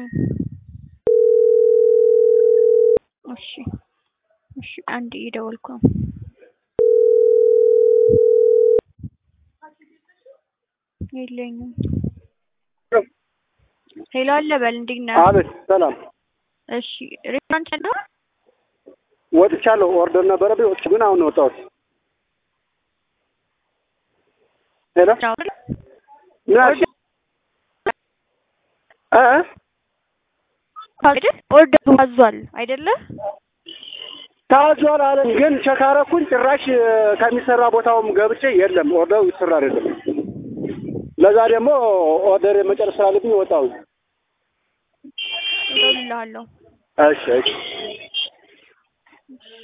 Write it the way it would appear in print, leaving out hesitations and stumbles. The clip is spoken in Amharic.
እሺ አንዴ ይደውልኩ የለኝም ሄሎ አለ በል እንዴና አቤት ሰላም እሺ ሬስቶራንት ነው ወጥቻለሁ ኦርደር ነበረብኝ ወጥቼ ግን አሁን ነው ወጣሁት ሄሎ ናሽ ኦርደር አዟል አይደለ ታዟል አለ ግን ቸካረኩኝ ጭራሽ ከሚሰራ ቦታውም ገብቼ የለም ኦርደሩ ይሰራ አይደለም ለዛ ደግሞ ኦርደር መጨረስ አለብኝ ወጣሁ እደውልልሃለሁ እሺ